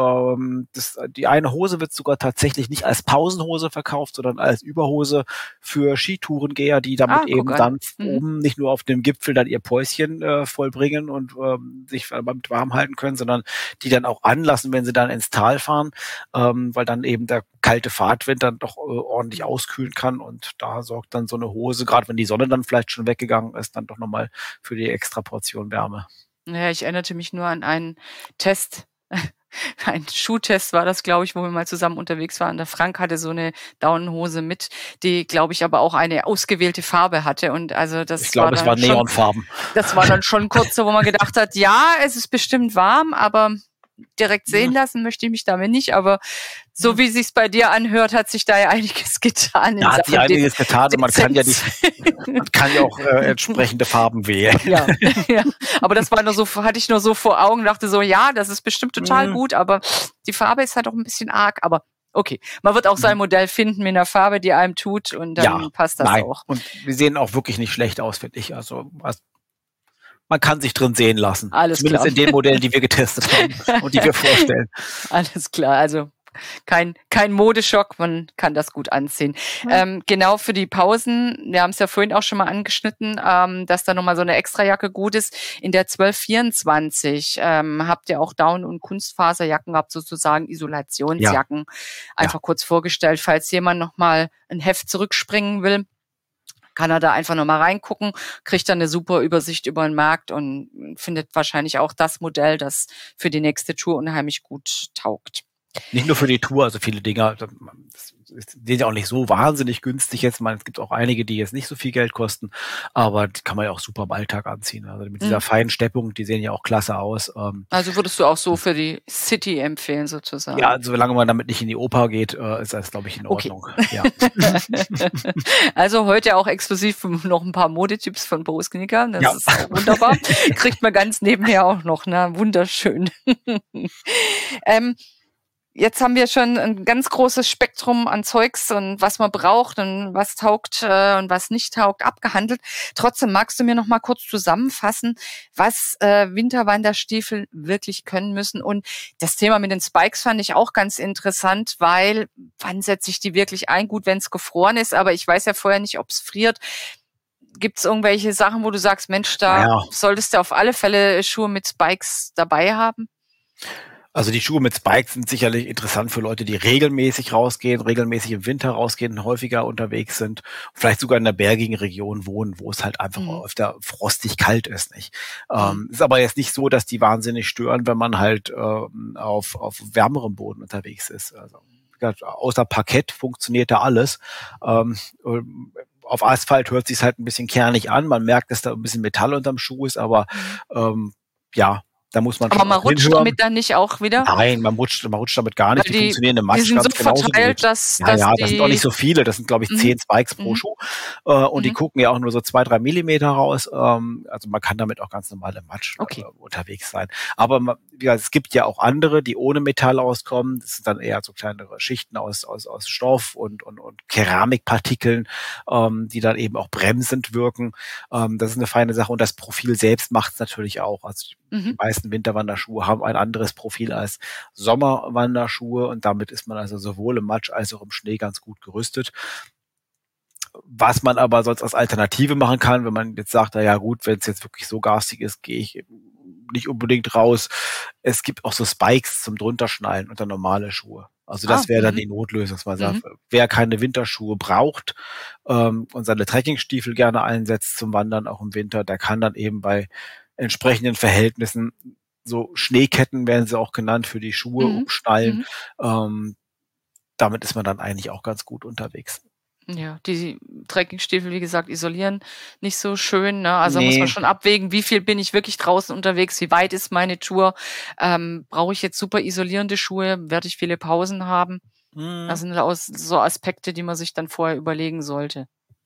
Speaker 3: Die eine Hose wird sogar tatsächlich nicht als Pausenhose verkauft, sondern als Überhose für Skitourengeher, die damit eben dann oben nicht nur auf dem Gipfel dann ihr Päuschen vollbringen und sich damit warm halten können, sondern die dann auch anlassen, wenn sie dann ins Tal fahren, weil dann eben der kalte Fahrtwind dann doch ordentlich auskühlen kann und da sorgt dann so eine Hose, gerade wenn die Sonne dann vielleicht schon weggegangen ist, dann doch nochmal für die extra Portion Wärme.
Speaker 2: Ja, ich erinnerte mich nur an einen Test, ein Schuhtest war das, glaube ich, wo wir mal zusammen unterwegs waren. Der Frank hatte so eine Daunenhose mit, die, glaube ich, aber auch eine ausgewählte Farbe hatte. Und also das
Speaker 3: ich glaube, es war Neonfarben.
Speaker 2: Das war dann schon kurz so, wo man gedacht hat, ja, es ist bestimmt warm, aber direkt sehen lassen möchte ich mich damit nicht, aber so wie sich's bei dir anhört, hat sich da ja einiges getan.
Speaker 3: Ja, hat sich einiges getan und man kann ja auch entsprechende Farben wählen.
Speaker 2: Ja, aber das war nur so, hatte ich nur so vor Augen, dachte so, ja, das ist bestimmt total gut, aber die Farbe ist halt auch ein bisschen arg, aber okay, man wird auch sein Modell finden mit einer Farbe, die einem tut und dann passt das auch.
Speaker 3: Und wir sehen auch wirklich nicht schlecht aus, finde ich. Also man kann sich drin sehen lassen.
Speaker 2: Alles
Speaker 3: Zumindest
Speaker 2: klar.
Speaker 3: In den Modellen, die wir getestet haben und die wir vorstellen.
Speaker 2: Alles klar, also kein Modeschock, man kann das gut anziehen. Genau für die Pausen, wir haben es ja vorhin auch schon mal angeschnitten, dass da nochmal so eine Extrajacke gut ist. In der 1224 habt ihr auch Down- und Kunstfaserjacken gehabt, sozusagen Isolationsjacken. Einfach kurz vorgestellt, falls jemand nochmal ein Heft zurückspringen will, kann er da einfach nochmal reingucken, kriegt dann eine super Übersicht über den Markt und findet wahrscheinlich auch das Modell, das für die nächste Tour unheimlich gut taugt.
Speaker 3: Nicht nur für die Tour, also viele Dinger sind ja auch nicht so wahnsinnig günstig jetzt. Es gibt auch einige, die jetzt nicht so viel Geld kosten, aber die kann man ja auch super im Alltag anziehen. Also mit dieser feinen Steppung, die sehen ja auch klasse aus.
Speaker 2: Also würdest du auch so für die City empfehlen sozusagen?
Speaker 3: Ja, solange man damit nicht in die Oper geht, ist das, glaube ich, in Ordnung. Okay. Ja.
Speaker 2: Also heute auch exklusiv noch ein paar Modetipps von Boris Knicker. Das ist wunderbar. Kriegt man ganz nebenher auch noch, ne? Wunderschön. Jetzt haben wir schon ein ganz großes Spektrum an Zeugs und was man braucht und was taugt und was nicht taugt, abgehandelt. Trotzdem magst du mir noch mal kurz zusammenfassen, was Winterwanderstiefel wirklich können müssen. Und das Thema mit den Spikes fand ich auch ganz interessant, weil wann setze ich die wirklich ein? Gut, wenn es gefroren ist, aber ich weiß ja vorher nicht, ob es friert. Gibt es irgendwelche Sachen, wo du sagst, Mensch, da solltest du auf alle Fälle Schuhe mit Spikes dabei haben?
Speaker 3: Also die Schuhe mit Spikes sind sicherlich interessant für Leute, die regelmäßig rausgehen, regelmäßig im Winter rausgehen, häufiger unterwegs sind, vielleicht sogar in einer bergigen Region wohnen, wo es halt einfach öfter frostig kalt ist, nicht? Ist aber jetzt nicht so, dass die wahnsinnig stören, wenn man halt auf wärmerem Boden unterwegs ist. Also außer Parkett funktioniert da alles. Auf Asphalt hört sich's halt ein bisschen kernig an. Man merkt, dass da ein bisschen Metall unterm Schuh ist, aber ja, da muss man
Speaker 2: aber
Speaker 3: schon
Speaker 2: man rutscht
Speaker 3: hinhören.
Speaker 2: damit dann nicht auch wieder?
Speaker 3: Nein, man rutscht damit gar nicht.
Speaker 2: Weil
Speaker 3: Die funktionieren im Matsch
Speaker 2: die sind
Speaker 3: ganz
Speaker 2: so
Speaker 3: genauso
Speaker 2: verteilt,
Speaker 3: gut.
Speaker 2: dass
Speaker 3: Das sind auch nicht
Speaker 2: die
Speaker 3: so viele. Das sind, glaube ich, 10 Spikes pro Schuh. Und die gucken ja auch nur so 2-3 Millimeter raus. Also man kann damit auch ganz normal im Matsch unterwegs sein. Aber es gibt ja auch andere, die ohne Metall auskommen. Das sind dann eher so kleinere Schichten aus Stoff und Keramikpartikeln, die dann eben auch bremsend wirken. Das ist eine feine Sache. Und das Profil selbst macht es natürlich auch. Also die meisten Winterwanderschuhe haben ein anderes Profil als Sommerwanderschuhe und damit ist man also sowohl im Matsch als auch im Schnee ganz gut gerüstet. Was man aber sonst als Alternative machen kann, wenn man jetzt sagt, na ja gut, wenn es jetzt wirklich so garstig ist, gehe ich nicht unbedingt raus. Es gibt auch so Spikes zum Drunterschnallen unter normale Schuhe. Also das wäre dann die Notlösung, dass man sagt, wer keine Winterschuhe braucht und seine Trekkingstiefel gerne einsetzt zum Wandern auch im Winter, der kann dann eben bei entsprechenden Verhältnissen so Schneeketten werden sie auch genannt für die Schuhe umschnallen. Damit ist man dann eigentlich auch ganz gut unterwegs.
Speaker 2: Ja, die Trekkingstiefel, wie gesagt, isolieren nicht so schön. Ne? Also muss man schon abwägen, wie viel bin ich wirklich draußen unterwegs, wie weit ist meine Tour. Brauche ich jetzt super isolierende Schuhe, werde ich viele Pausen haben. Das sind so Aspekte, die man sich dann vorher überlegen sollte.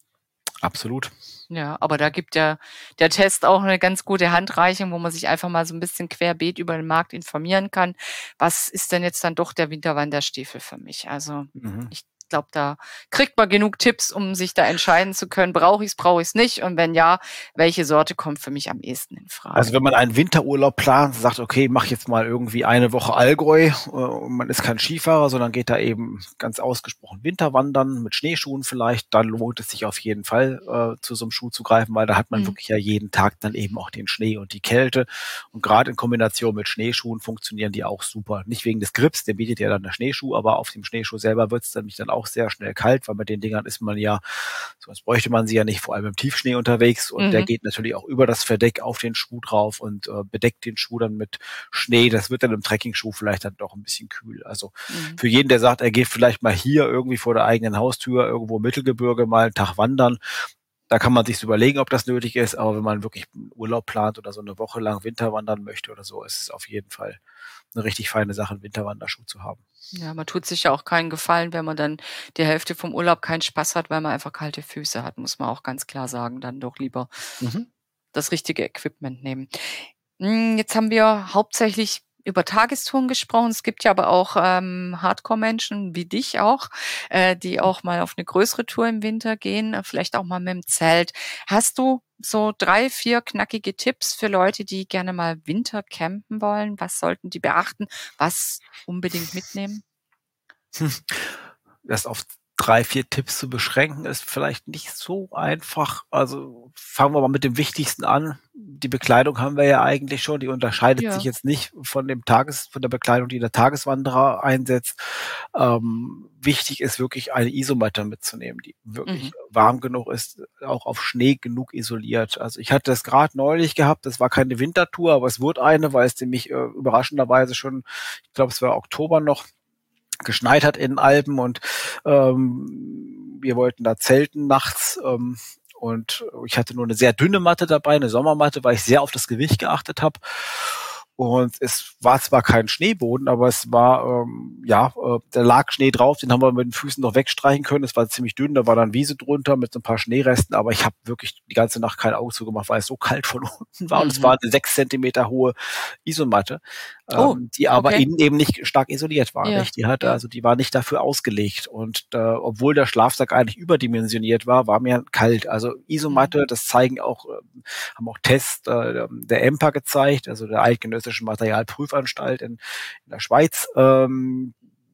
Speaker 3: Absolut.
Speaker 2: Ja, aber da gibt der Test auch eine ganz gute Handreichung, wo man sich einfach mal so ein bisschen querbeet über den Markt informieren kann. Was ist denn jetzt dann doch der Winterwanderstiefel für mich? Also ich glaube, da kriegt man genug Tipps, um sich da entscheiden zu können, brauche ich es nicht? Und wenn ja, welche Sorte kommt für mich am ehesten in Frage?
Speaker 3: Also wenn man einen Winterurlaub plant, sagt, okay, mach jetzt mal irgendwie eine Woche Allgäu und man ist kein Skifahrer, sondern geht da eben ganz ausgesprochen Winterwandern mit Schneeschuhen vielleicht, dann lohnt es sich auf jeden Fall zu so einem Schuh zu greifen, weil da hat man wirklich ja jeden Tag dann eben auch den Schnee und die Kälte und gerade in Kombination mit Schneeschuhen funktionieren die auch super. Nicht wegen des Grips, der bietet ja dann der Schneeschuh, aber auf dem Schneeschuh selber wird es nämlich dann auch sehr schnell kalt, weil mit den Dingern ist man ja, sonst bräuchte man sie ja nicht, vor allem im Tiefschnee unterwegs und der geht natürlich auch über das Verdeck auf den Schuh drauf und bedeckt den Schuh dann mit Schnee. Das wird dann im Trekkingschuh vielleicht dann doch ein bisschen kühl. Also für jeden, der sagt, er geht vielleicht mal hier irgendwie vor der eigenen Haustür irgendwo im Mittelgebirge mal einen Tag wandern, da kann man sich überlegen, ob das nötig ist, aber wenn man wirklich einen Urlaub plant oder so eine Woche lang Winterwandern möchte oder so, ist es auf jeden Fall eine richtig feine Sache, einen Winterwanderschuh zu haben.
Speaker 2: Ja, man tut sich ja auch keinen Gefallen, wenn man dann die Hälfte vom Urlaub keinen Spaß hat, weil man einfach kalte Füße hat, muss man auch ganz klar sagen. Dann doch lieber das richtige Equipment nehmen. Jetzt haben wir hauptsächlich über Tagestouren gesprochen. Es gibt ja aber auch Hardcore-Menschen wie dich auch, die auch mal auf eine größere Tour im Winter gehen, vielleicht auch mal mit dem Zelt. Hast du so 3, 4 knackige Tipps für Leute, die gerne mal Winter campen wollen? Was sollten die beachten? Was unbedingt mitnehmen?
Speaker 3: Das auf 3, 4 Tipps zu beschränken, ist vielleicht nicht so einfach. Also fangen wir mal mit dem Wichtigsten an. Die Bekleidung haben wir ja eigentlich schon. Die unterscheidet sich jetzt nicht von der Bekleidung, die der Tageswanderer einsetzt. Wichtig ist wirklich eine Isomatte mitzunehmen, die wirklich warm genug ist, auch auf Schnee genug isoliert. Also ich hatte das gerade neulich gehabt. Das war keine Wintertour, aber es wurde eine, weil es nämlich überraschenderweise schon, ich glaube, es war Oktober noch, geschneit hat in den Alpen und wir wollten da zelten nachts und ich hatte nur eine sehr dünne Matte dabei, eine Sommermatte, weil ich sehr auf das Gewicht geachtet habe. Und es war zwar kein Schneeboden, aber es war, da lag Schnee drauf, den haben wir mit den Füßen noch wegstreichen können. Es war ziemlich dünn, da war dann Wiese drunter mit so ein paar Schneeresten, aber ich habe wirklich die ganze Nacht kein Auge zugemacht, weil es so kalt von unten war. Und es war eine 6 Zentimeter hohe Isomatte, die aber innen eben nicht stark isoliert war.
Speaker 2: Ja.
Speaker 3: Nicht? Die war nicht dafür ausgelegt. Und obwohl der Schlafsack eigentlich überdimensioniert war mir kalt. Also Isomatte, das zeigen auch, haben auch Tests der EMPA gezeigt, also der Eidgenössischen Materialprüfanstalt in der Schweiz.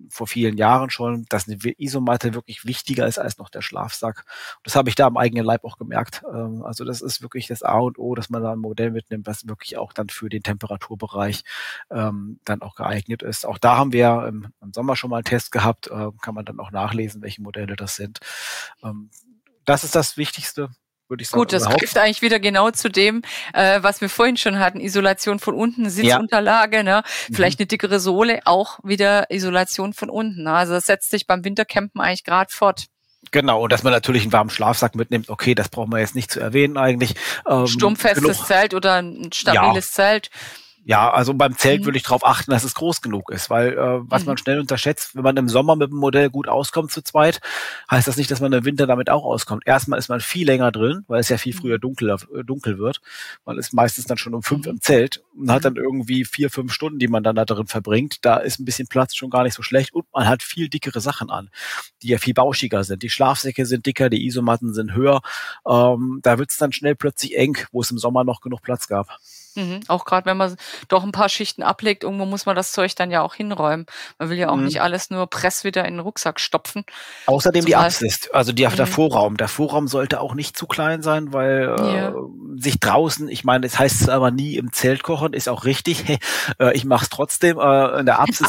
Speaker 3: vor vielen Jahren schon, dass eine Isomatte wirklich wichtiger ist als noch der Schlafsack. Das habe ich da am eigenen Leib auch gemerkt. Also das ist wirklich das A und O, dass man da ein Modell mitnimmt, was wirklich auch dann für den Temperaturbereich dann auch geeignet ist. Auch da haben wir im Sommer schon mal einen Test gehabt, kann man dann auch nachlesen, welche Modelle das sind. Das ist das Wichtigste, würde ich sagen.
Speaker 2: Gut, das trifft eigentlich wieder genau zu dem, was wir vorhin schon hatten. Isolation von unten, Sitzunterlage, ne? Vielleicht eine dickere Sohle, auch wieder Isolation von unten. Also das setzt sich beim Wintercampen eigentlich gerade fort.
Speaker 3: Genau, und dass man natürlich einen warmen Schlafsack mitnimmt, okay, das brauchen wir jetzt nicht zu erwähnen eigentlich.
Speaker 2: Sturmfestes Zelt oder ein stabiles Zelt.
Speaker 3: Ja, also beim Zelt würde ich darauf achten, dass es groß genug ist, weil was man schnell unterschätzt, wenn man im Sommer mit dem Modell gut auskommt zu zweit, heißt das nicht, dass man im Winter damit auch auskommt. Erstmal ist man viel länger drin, weil es ja viel früher dunkel wird. Man ist meistens dann schon um 5 im Zelt und hat dann irgendwie 4-5 Stunden, die man dann da drin verbringt. Da ist ein bisschen Platz schon gar nicht so schlecht und man hat viel dickere Sachen an, die ja viel bauschiger sind. Die Schlafsäcke sind dicker, die Isomatten sind höher. Da wird es dann schnell plötzlich eng, wo es im Sommer noch genug Platz gab.
Speaker 2: Auch gerade wenn man doch ein paar Schichten ablegt, irgendwo muss man das Zeug dann ja auch hinräumen. Man will ja auch nicht alles nur press wieder in den Rucksack stopfen.
Speaker 3: Außerdem die Apsis, also der Vorraum. Der Vorraum sollte auch nicht zu klein sein, weil sich draußen, ich meine, das heißt aber nie im Zelt kochen, ist auch richtig. Ich mache es trotzdem. In der Apsis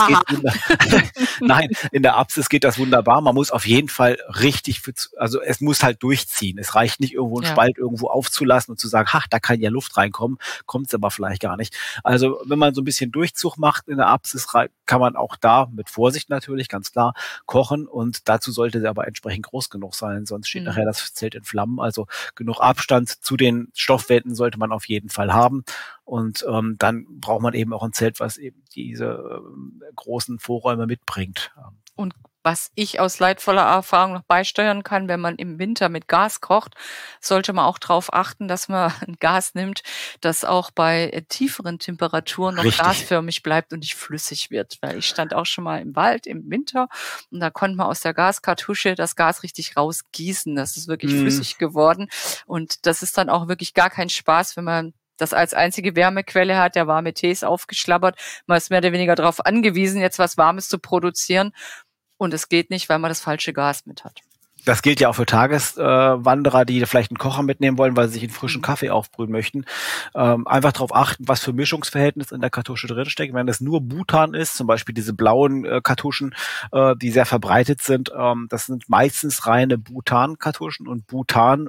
Speaker 3: in der Apsis geht das wunderbar. Man muss auf jeden Fall richtig, also es muss halt durchziehen. Es reicht nicht irgendwo einen Spalt irgendwo aufzulassen und zu sagen, da kann ja Luft reinkommen, kommt aber vielleicht gar nicht. Also wenn man so ein bisschen Durchzug macht in der Apsis, kann man auch da mit Vorsicht natürlich, ganz klar, kochen und dazu sollte sie aber entsprechend groß genug sein, sonst steht nachher das Zelt in Flammen. Also genug Abstand zu den Stoffwänden sollte man auf jeden Fall haben und dann braucht man eben auch ein Zelt, was eben diese großen Vorräume mitbringt.
Speaker 2: Und was ich aus leidvoller Erfahrung noch beisteuern kann, wenn man im Winter mit Gas kocht, sollte man auch darauf achten, dass man ein Gas nimmt, das auch bei tieferen Temperaturen noch gasförmig bleibt und nicht flüssig wird. Weil ich stand auch schon mal im Wald im Winter und da konnte man aus der Gaskartusche das Gas richtig rausgießen. Das ist wirklich flüssig geworden und das ist dann auch wirklich gar kein Spaß, wenn man das als einzige Wärmequelle hat. Der warme Tee ist aufgeschlabbert. Man ist mehr oder weniger darauf angewiesen, jetzt was Warmes zu produzieren. Und es geht nicht, weil man das falsche Gas mit hat.
Speaker 3: Das gilt ja auch für Tageswanderer, die vielleicht einen Kocher mitnehmen wollen, weil sie sich einen frischen Kaffee aufbrühen möchten. Einfach darauf achten, was für Mischungsverhältnis in der Kartusche drinsteckt. Wenn es nur Butan ist, zum Beispiel diese blauen Kartuschen, die sehr verbreitet sind, das sind meistens reine Butan-Kartuschen und Butan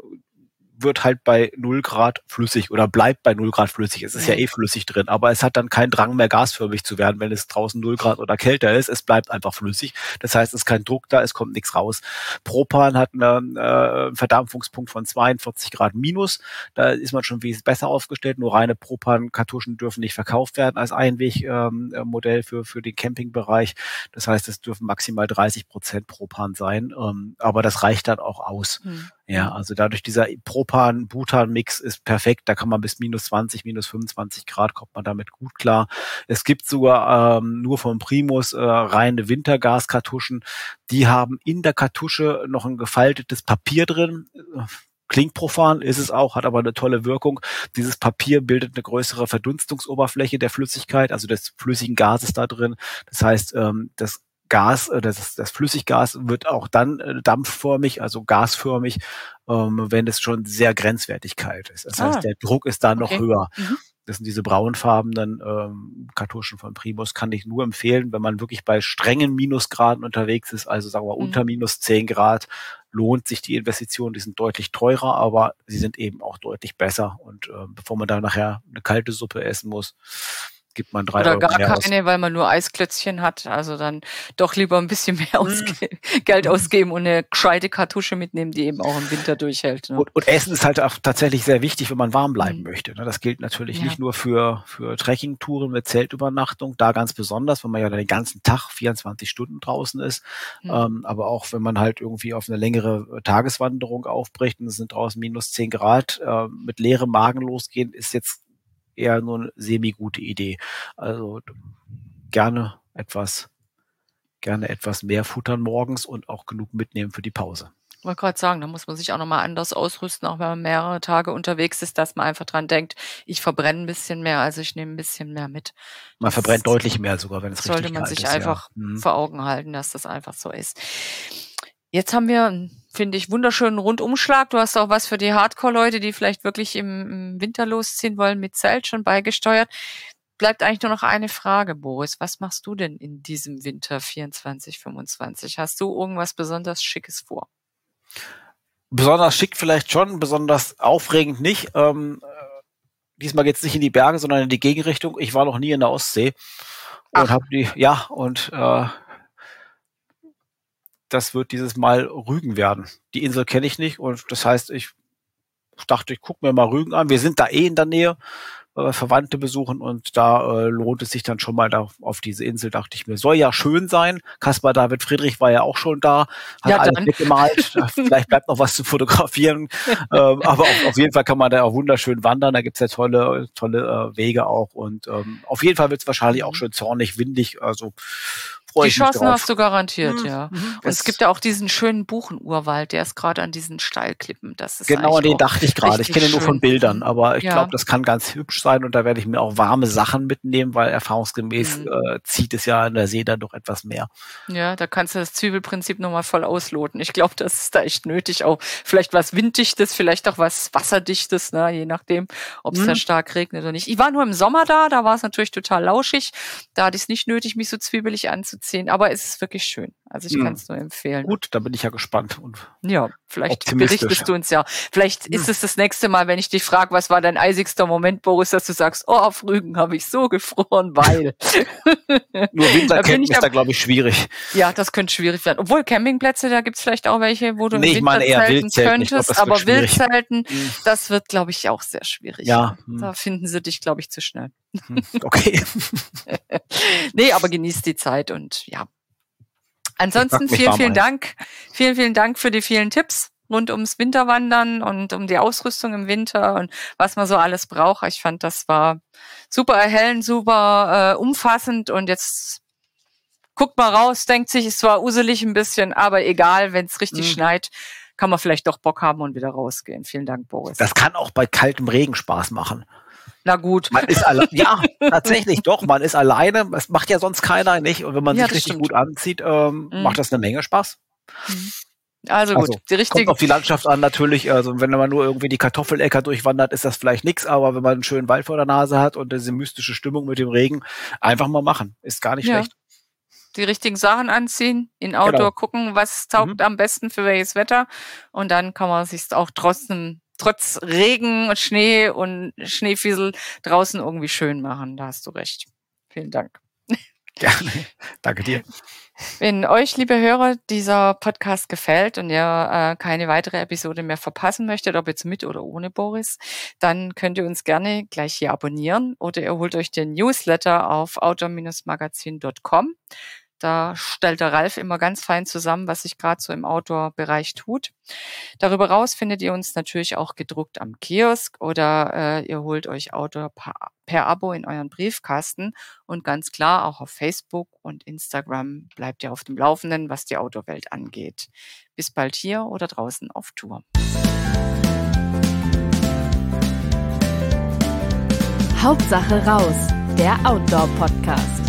Speaker 3: wird halt bei 0 Grad flüssig oder bleibt bei 0 Grad flüssig. Es ist ja flüssig drin, aber es hat dann keinen Drang mehr gasförmig zu werden, wenn es draußen 0 Grad oder kälter ist. Es bleibt einfach flüssig. Das heißt, es ist kein Druck da, es kommt nichts raus. Propan hat einen Verdampfungspunkt von 42 Grad minus. Da ist man schon wesentlich besser aufgestellt. Nur reine Propan-Kartuschen dürfen nicht verkauft werden als Einwegmodell für den Campingbereich. Das heißt, es dürfen maximal 30% Propan sein. Aber das reicht dann auch aus. Ja, also dadurch dieser Propan-Butan-Mix ist perfekt. Da kann man bis minus 20, minus 25 Grad kommt man damit gut klar. Es gibt sogar nur vom Primus reine Wintergaskartuschen. Die haben in der Kartusche noch ein gefaltetes Papier drin. Klingt profan, ist es auch, hat aber eine tolle Wirkung. Dieses Papier bildet eine größere Verdunstungsoberfläche der Flüssigkeit, also des flüssigen Gases da drin. Das heißt, das Flüssiggas wird auch dann dampfförmig, also gasförmig, wenn es schon sehr grenzwertig kalt ist. Das heißt, der Druck ist da noch höher. Das sind diese braunfarbenen Kartuschen von Primus, kann ich nur empfehlen, wenn man wirklich bei strengen Minusgraden unterwegs ist, also sagen wir unter minus 10 Grad, lohnt sich die Investition. Die sind deutlich teurer, aber sie sind eben auch deutlich besser. Und bevor man da nachher eine kalte Suppe essen muss, gibt man 3 Euro
Speaker 2: mehr
Speaker 3: aus. Oder gar
Speaker 2: keine, weil man nur Eisklötzchen hat. Also dann doch lieber ein bisschen mehr Geld ausgeben und eine gescheite Kartusche mitnehmen, die eben auch im Winter durchhält. Ne?
Speaker 3: Und Essen ist halt auch tatsächlich sehr wichtig, wenn man warm bleiben möchte. Das gilt natürlich nicht nur für Trekkingtouren mit Zeltübernachtung, da ganz besonders, wenn man ja den ganzen Tag 24 Stunden draußen ist. Aber auch wenn man halt irgendwie auf eine längere Tageswanderung aufbricht und es sind draußen minus 10 Grad, mit leerem Magen losgehen, ist jetzt eher nur eine semi-gute Idee. Also gerne etwas mehr futtern morgens und auch genug mitnehmen für die Pause.
Speaker 2: Ich wollte gerade sagen, da muss man sich auch nochmal anders ausrüsten, auch wenn man mehrere Tage unterwegs ist, dass man einfach dran denkt, ich verbrenne ein bisschen mehr, also ich nehme ein bisschen mehr mit.
Speaker 3: Man verbrennt deutlich mehr sogar, wenn es richtig kalt ist.
Speaker 2: Sollte man sich einfach vor Augen halten, dass das einfach so ist. Jetzt haben wir, finde ich, wunderschönen Rundumschlag. Du hast auch was für die Hardcore-Leute, die vielleicht wirklich im Winter losziehen wollen, mit Zelt schon beigesteuert. Bleibt eigentlich nur noch eine Frage, Boris. Was machst du denn in diesem Winter 24, 25? Hast du irgendwas besonders Schickes vor?
Speaker 3: Besonders schick vielleicht schon, besonders aufregend nicht. Diesmal geht's nicht in die Berge, sondern in die Gegenrichtung. Ich war noch nie in der Ostsee und habe das wird dieses Mal Rügen werden. Die Insel kenne ich nicht und das heißt, ich dachte, ich gucke mir mal Rügen an. Wir sind da in der Nähe, weil wir Verwandte besuchen und da lohnt es sich dann schon mal da auf diese Insel, dachte ich mir. Soll ja schön sein. Caspar David Friedrich war ja auch schon da, hat alles weggemalt. Vielleicht bleibt noch was zu fotografieren. Aber auf jeden Fall kann man da auch wunderschön wandern. Da gibt's ja tolle Wege auch. Und auf jeden Fall wird's wahrscheinlich auch schön zornig, windig. Also
Speaker 2: die Chancen hast du garantiert, ja. Und es gibt ja auch diesen schönen Buchenurwald, der ist gerade an diesen Steilklippen. Das ist
Speaker 3: genau, an den dachte ich gerade. Ich kenne ihn nur von Bildern, aber ich glaube, das kann ganz hübsch sein und da werde ich mir auch warme Sachen mitnehmen, weil erfahrungsgemäß zieht es ja in der See dann doch etwas mehr.
Speaker 2: Ja, da kannst du das Zwiebelprinzip nochmal voll ausloten. Ich glaube, das ist da echt nötig. Auch vielleicht was Winddichtes, vielleicht auch was Wasserdichtes, ne? Je nachdem, ob es da stark regnet oder nicht. Ich war nur im Sommer da war es natürlich total lauschig. Da hatte ich es nicht nötig, mich so zwiebelig anzuziehen. Aber es ist wirklich schön. Also ich kann es nur empfehlen.
Speaker 3: Gut, da bin ich ja gespannt. Und
Speaker 2: ja, vielleicht berichtest du uns ja. Vielleicht ist es das nächste Mal, wenn ich dich frage, was war dein eisigster Moment, Boris, dass du sagst, oh, auf Rügen habe ich so gefroren, weil.
Speaker 3: Nur Wintercamping ist da, glaube ich, schwierig.
Speaker 2: Ja, das könnte schwierig werden. Obwohl Campingplätze, da gibt's vielleicht auch welche, wo du im Winter zelten könntest. Aber Wildzelten, das wird, glaube ich, auch sehr schwierig.
Speaker 3: Ja.
Speaker 2: Da finden sie dich, glaube ich, zu schnell.
Speaker 3: Okay.
Speaker 2: Nee, aber genießt die Zeit und ja. Ansonsten vielen Dank. Vielen Dank für die vielen Tipps rund ums Winterwandern und um die Ausrüstung im Winter und was man so alles braucht. Ich fand, das war super erhellend, super umfassend und jetzt guckt mal raus, denkt sich, es war uselig ein bisschen, aber egal, wenn es richtig schneit, kann man vielleicht doch Bock haben und wieder rausgehen. Vielen Dank, Boris.
Speaker 3: Das kann auch bei kaltem Regen Spaß machen.
Speaker 2: Na gut.
Speaker 3: Man ist ja, tatsächlich doch. Man ist alleine. Das macht ja sonst keiner nicht. Und wenn man sich richtig gut anzieht, macht das eine Menge Spaß.
Speaker 2: Also gut.
Speaker 3: Kommt auf die Landschaft an natürlich. Also wenn man nur irgendwie die Kartoffeläcker durchwandert, ist das vielleicht nichts. Aber wenn man einen schönen Wald vor der Nase hat und diese mystische Stimmung mit dem Regen, einfach mal machen. Ist gar nicht schlecht.
Speaker 2: Die richtigen Sachen anziehen, in Outdoor gucken, was taugt am besten für welches Wetter. Und dann kann man sich auch trotz Regen und Schnee und Schneefiesel draußen irgendwie schön machen. Da hast du recht. Vielen Dank.
Speaker 3: Gerne. Danke dir.
Speaker 2: Wenn euch, liebe Hörer, dieser Podcast gefällt und ihr keine weitere Episode mehr verpassen möchtet, ob jetzt mit oder ohne Boris, dann könnt ihr uns gerne gleich hier abonnieren oder ihr holt euch den Newsletter auf outdoor-magazin.com. Da stellt der Ralf immer ganz fein zusammen, was sich gerade so im Outdoor-Bereich tut. Darüber raus findet ihr uns natürlich auch gedruckt am Kiosk oder ihr holt euch Outdoor per Abo in euren Briefkasten. Und ganz klar, auch auf Facebook und Instagram bleibt ihr auf dem Laufenden, was die Outdoor-Welt angeht. Bis bald hier oder draußen auf Tour.
Speaker 1: Hauptsache raus, der Outdoor-Podcast.